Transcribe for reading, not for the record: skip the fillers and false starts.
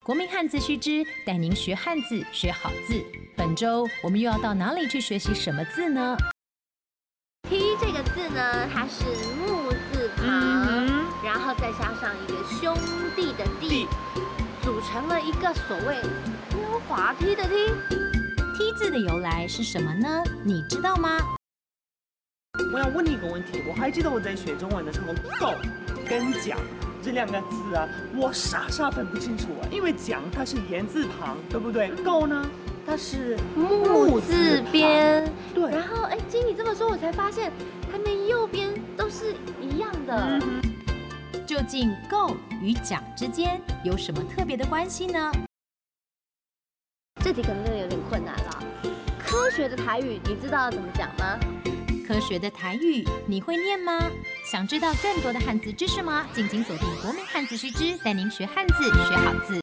国民汉字须知，带您学汉字，学好字。本周我们又要到哪里去学习什么字呢？ 梯这个字呢，它是木字旁，然后再加上一个兄弟的弟，组成了一个所谓溜滑梯的梯。 梯字的由来是什么呢？你知道吗？ 我要问你一个问题，我还记得我在学中文的时候，够跟讲这两个字啊，我傻分不清楚啊，因为讲它是言字旁，对不对？够呢，它是木字边。 对。 然后经你这么说，我才发现它们右边都是一样的。 究竟够与讲之间有什么特别的关系呢？ 这题可能真的有点困难了。科学的台语你知道怎么讲吗？ 科学的台语你会念吗？想知道更多的汉字知识吗？敬请锁定国民汉字须知，带您学汉字，学好字。